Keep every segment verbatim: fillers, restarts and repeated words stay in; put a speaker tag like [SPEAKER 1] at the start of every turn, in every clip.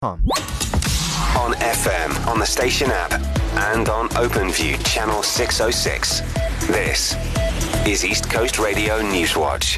[SPEAKER 1] On F M, on the station app, and on OpenView channel six oh six. This is East Coast Radio Newswatch.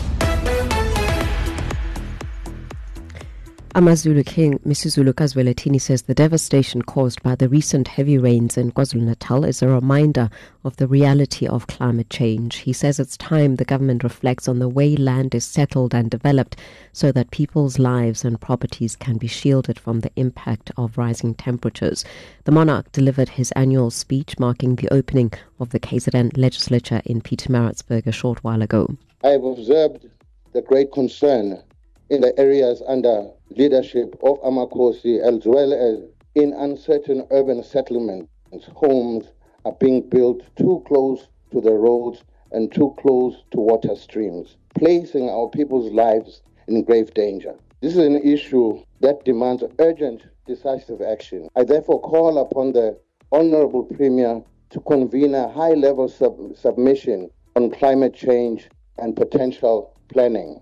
[SPEAKER 2] AmaZulu King Misuzulu Kazwelethini says the devastation caused by the recent heavy rains in KwaZulu-Natal is a reminder of the reality of climate change. He says it's time the government reflects on the way land is settled and developed so that people's lives and properties can be shielded from the impact of rising temperatures. The monarch delivered his annual speech marking the opening of the K Z N legislature in Pietermaritzburg a short while ago.
[SPEAKER 3] I have observed the great concern in the areas under leadership of Amakhosi, as well as in uncertain urban settlements. Homes are being built too close to the roads and too close to water streams, placing our people's lives in grave danger. This is an issue that demands urgent, decisive action. I therefore call upon the Honourable Premier to convene a high-level sub- submission on climate change and potential planning.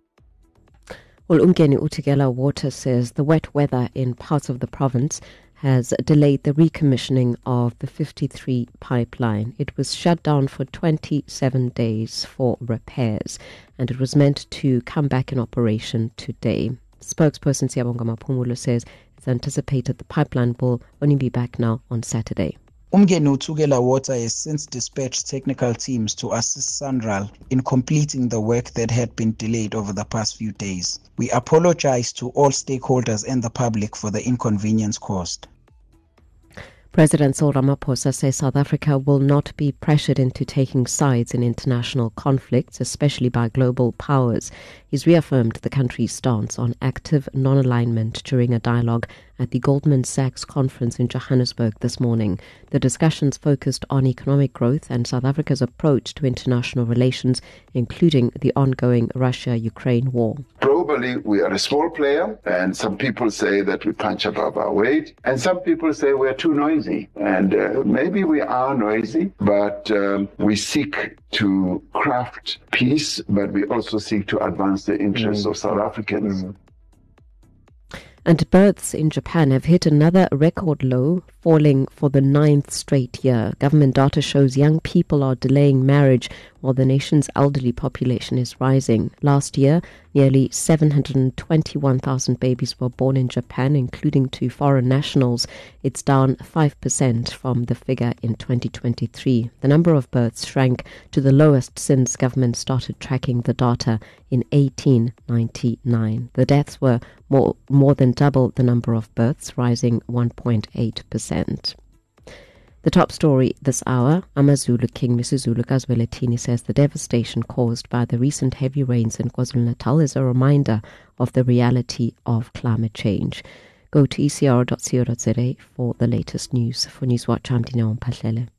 [SPEAKER 2] Well, Umgeni Utigela Water says the wet weather in parts of the province has delayed the recommissioning of the fifty-three pipeline. It was shut down for twenty-seven days for repairs, and it was meant to come back in operation today. Spokesperson Siyabonga Maphumulo says it's anticipated the pipeline will only be back now on Saturday.
[SPEAKER 4] Umgeni Uthugela Water has since dispatched technical teams to assist SANRAL in completing the work that had been delayed over the past few days. We apologize to all stakeholders and the public for the inconvenience caused.
[SPEAKER 2] President Cyril Ramaphosa says South Africa will not be pressured into taking sides in international conflicts, especially by global powers. He's reaffirmed the country's stance on active non-alignment during a dialogue at the Goldman Sachs conference in Johannesburg this morning. The discussions focused on economic growth and South Africa's approach to international relations, including the ongoing Russia-Ukraine war.
[SPEAKER 5] Globally, we are a small player, and some people say that we punch above our weight, and some people say we're too noisy. And uh, maybe we are noisy, but um, we seek to craft peace, but we also seek to advance the interests mm. of South Africans. Mm.
[SPEAKER 2] And births in Japan have hit another record low, falling for the ninth straight year. Government data shows young people are delaying marriage while the nation's elderly population is rising. Last year, nearly seven hundred twenty-one thousand babies were born in Japan, including two foreign nationals. It's down five percent from the figure in twenty twenty-three. The number of births shrank to the lowest since government started tracking the data in eighteen ninety-nine. The deaths were more, more than double the number of births, rising one point eight percent. The top story this hour, AmaZulu King Misuzulu Kazwelethini says the devastation caused by the recent heavy rains in KwaZulu-Natal is a reminder of the reality of climate change. Go to e c r dot co dot za for the latest news. For Newswatch, I'm Dina Mpahlele.